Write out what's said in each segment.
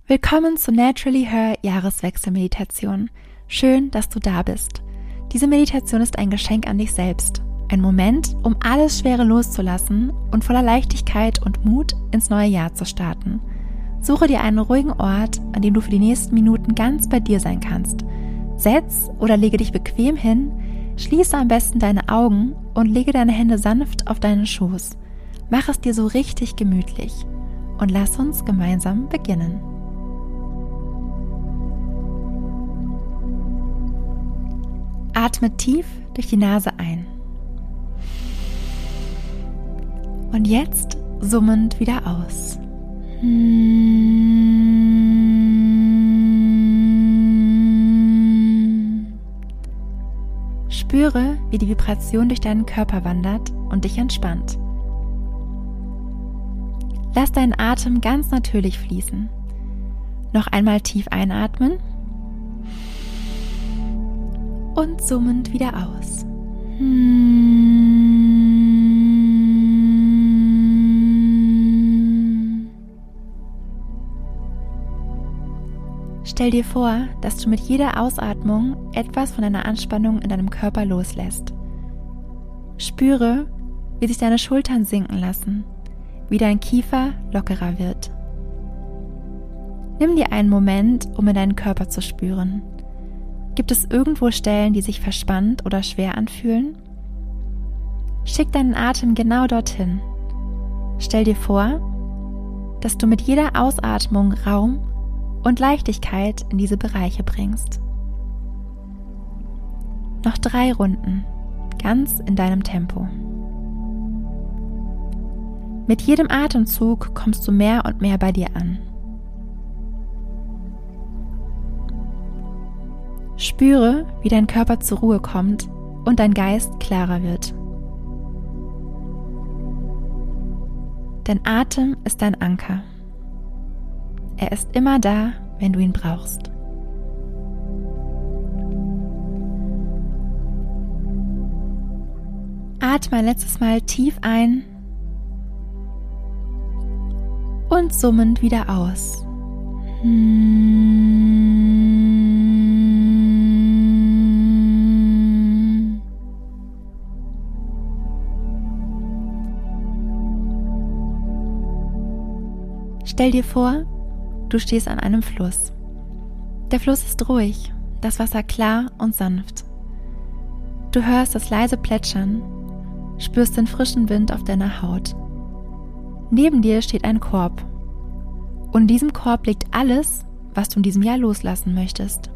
Willkommen zur Naturally Her Jahreswechselmeditation. Schön, dass du da bist. Diese Meditation ist ein Geschenk an dich selbst. Ein Moment, um alles Schwere loszulassen und voller Leichtigkeit und Mut ins neue Jahr zu starten. Suche dir einen ruhigen Ort, an dem du für die nächsten Minuten ganz bei dir sein kannst. Setz oder lege dich bequem hin, schließe am besten deine Augen und lege deine Hände sanft auf deinen Schoß. Mach es dir so richtig gemütlich und lass uns gemeinsam beginnen. Atme tief durch die Nase ein. Und jetzt summend wieder aus. Spüre, wie die Vibration durch deinen Körper wandert und dich entspannt. Lass deinen Atem ganz natürlich fließen. Noch einmal tief einatmen. Und summend wieder aus. Stell dir vor, dass du mit jeder Ausatmung etwas von deiner Anspannung in deinem Körper loslässt. Spüre, wie sich deine Schultern sinken lassen, wie dein Kiefer lockerer wird. Nimm dir einen Moment, um in deinen Körper zu spüren. Gibt es irgendwo Stellen, die sich verspannt oder schwer anfühlen? Schick deinen Atem genau dorthin. Stell dir vor, dass du mit jeder Ausatmung Raum und Leichtigkeit in diese Bereiche bringst. Noch 3 Runden, ganz in deinem Tempo. Mit jedem Atemzug kommst du mehr und mehr bei dir an. Spüre, wie dein Körper zur Ruhe kommt und dein Geist klarer wird. Dein Atem ist dein Anker. Er ist immer da, wenn du ihn brauchst. Atme ein letztes Mal tief ein und summend wieder aus. Stell dir vor, du stehst an einem Fluss. Der Fluss ist ruhig, das Wasser klar und sanft. Du hörst das leise Plätschern, spürst den frischen Wind auf deiner Haut. Neben dir steht ein Korb. Und in diesem Korb liegt alles, was du in diesem Jahr loslassen möchtest.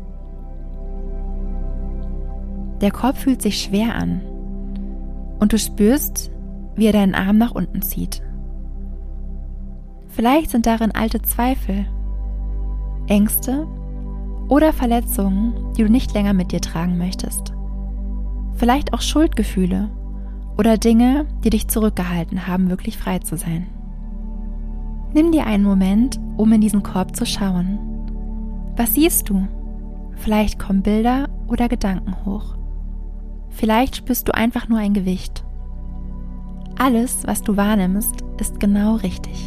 Der Korb fühlt sich schwer an und du spürst, wie er deinen Arm nach unten zieht. Vielleicht sind darin alte Zweifel, Ängste oder Verletzungen, die du nicht länger mit dir tragen möchtest. Vielleicht auch Schuldgefühle oder Dinge, die dich zurückgehalten haben, wirklich frei zu sein. Nimm dir einen Moment, um in diesen Korb zu schauen. Was siehst du? Vielleicht kommen Bilder oder Gedanken hoch. Vielleicht spürst du einfach nur ein Gewicht. Alles, was du wahrnimmst, ist genau richtig.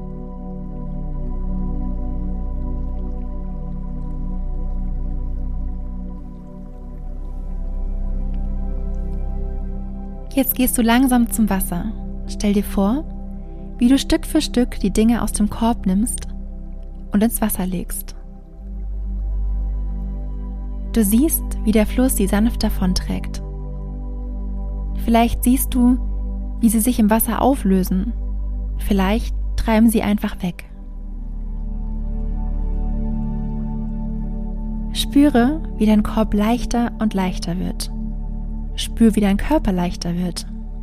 Jetzt gehst du langsam zum Wasser. Stell dir vor, wie du Stück für Stück die Dinge aus dem Korb nimmst und ins Wasser legst. Du siehst, wie der Fluss sie sanft davonträgt. Vielleicht siehst du, wie sie sich im Wasser auflösen. Vielleicht treiben sie einfach weg. Spüre, wie dein Korb leichter und leichter wird. Spür, wie dein Körper leichter wird.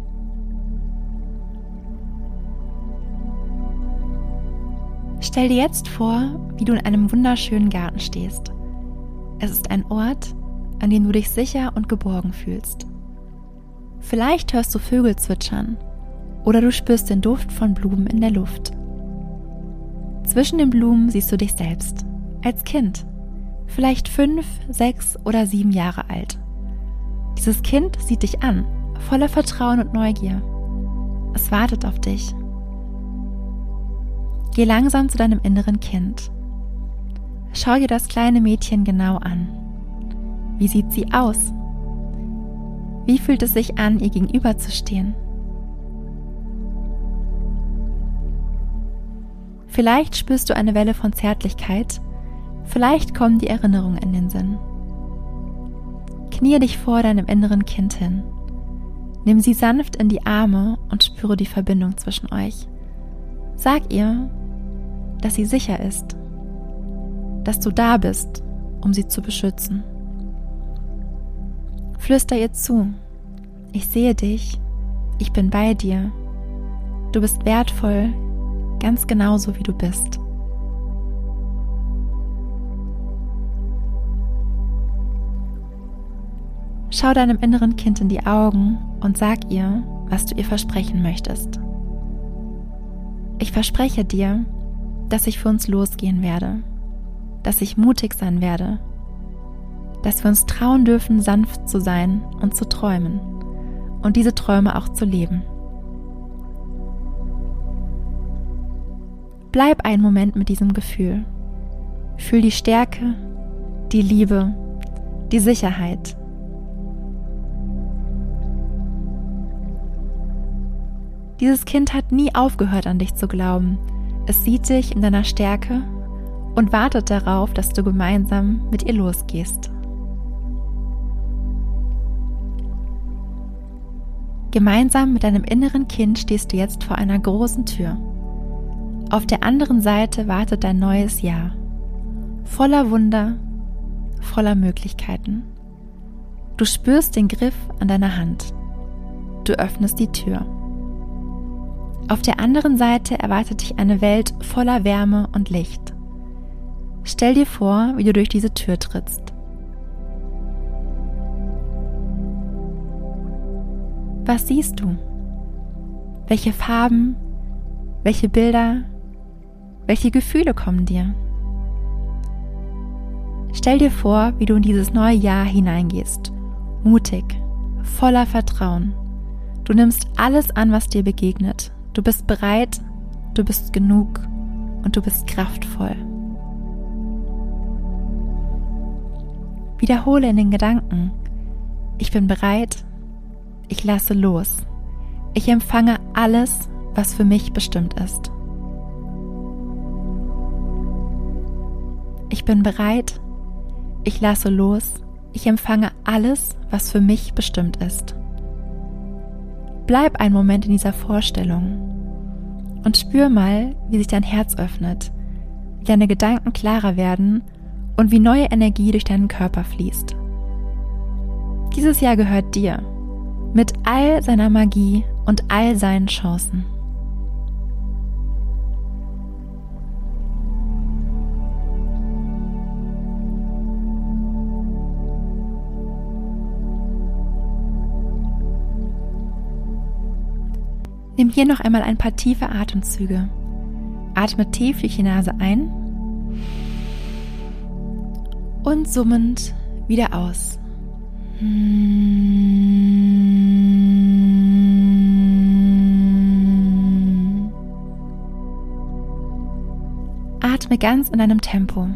Stell dir jetzt vor, wie du in einem wunderschönen Garten stehst. Es ist ein Ort, an dem du dich sicher und geborgen fühlst. Vielleicht hörst du Vögel zwitschern oder du spürst den Duft von Blumen in der Luft. Zwischen den Blumen siehst du dich selbst, als Kind, vielleicht 5, 6 oder 7 Jahre alt. Dieses Kind sieht dich an, voller Vertrauen und Neugier. Es wartet auf dich. Geh langsam zu deinem inneren Kind. Schau dir das kleine Mädchen genau an. Wie sieht sie aus? Wie fühlt es sich an, ihr gegenüber zu stehen? Vielleicht spürst du eine Welle von Zärtlichkeit, vielleicht kommen die Erinnerungen in den Sinn. Knie dich vor deinem inneren Kind hin. Nimm sie sanft in die Arme und spüre die Verbindung zwischen euch. Sag ihr, dass sie sicher ist, dass du da bist, um sie zu beschützen. Flüster ihr zu: Ich sehe dich, ich bin bei dir, du bist wertvoll, ganz genauso wie du bist. Schau deinem inneren Kind in die Augen und sag ihr, was du ihr versprechen möchtest. Ich verspreche dir, dass ich für uns losgehen werde, dass ich mutig sein werde, dass wir uns trauen dürfen, sanft zu sein und zu träumen und diese Träume auch zu leben. Bleib einen Moment mit diesem Gefühl. Fühl die Stärke, die Liebe, die Sicherheit. Dieses Kind hat nie aufgehört, an dich zu glauben. Es sieht dich in deiner Stärke und wartet darauf, dass du gemeinsam mit ihr losgehst. Gemeinsam mit deinem inneren Kind stehst du jetzt vor einer großen Tür. Auf der anderen Seite wartet dein neues Jahr. Voller Wunder, voller Möglichkeiten. Du spürst den Griff an deiner Hand. Du öffnest die Tür. Auf der anderen Seite erwartet dich eine Welt voller Wärme und Licht. Stell dir vor, wie du durch diese Tür trittst. Was siehst du? Welche Farben, welche Bilder, welche Gefühle kommen dir? Stell dir vor, wie du in dieses neue Jahr hineingehst, mutig, voller Vertrauen. Du nimmst alles an, was dir begegnet. Du bist bereit, du bist genug und du bist kraftvoll. Wiederhole in den Gedanken: Ich bin bereit, ich lasse los. Ich empfange alles, was für mich bestimmt ist. Ich bin bereit, ich lasse los. Ich empfange alles, was für mich bestimmt ist. Bleib einen Moment in dieser Vorstellung und spür mal, wie sich dein Herz öffnet, wie deine Gedanken klarer werden und wie neue Energie durch deinen Körper fließt. Dieses Jahr gehört dir, mit all seiner Magie und all seinen Chancen. Nimm hier noch einmal ein paar tiefe Atemzüge. Atme tief durch die Nase ein und summend wieder aus. Atme ganz in deinem Tempo.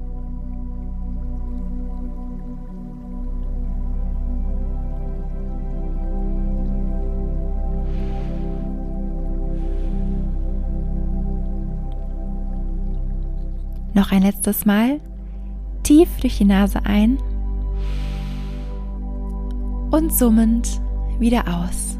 Noch ein letztes Mal, tief durch die Nase ein und summend wieder aus.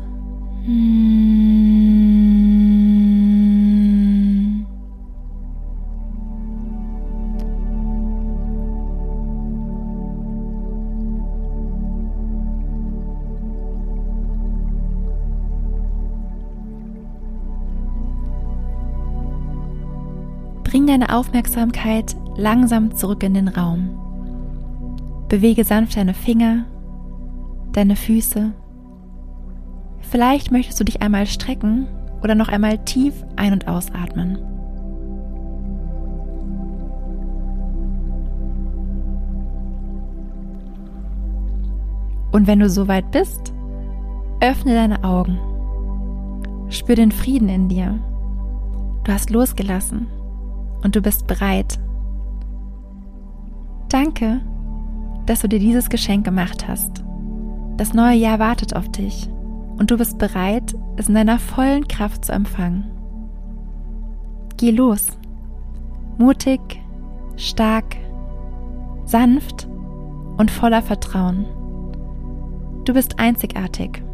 Bring deine Aufmerksamkeit langsam zurück in den Raum. Bewege sanft deine Finger, deine Füße. Vielleicht möchtest du dich einmal strecken oder noch einmal tief ein- und ausatmen. Und wenn du soweit bist, öffne deine Augen. Spür den Frieden in dir. Du hast losgelassen und du bist bereit. Danke, dass du dir dieses Geschenk gemacht hast. Das neue Jahr wartet auf dich und du bist bereit, es in deiner vollen Kraft zu empfangen. Geh los, mutig, stark, sanft und voller Vertrauen. Du bist einzigartig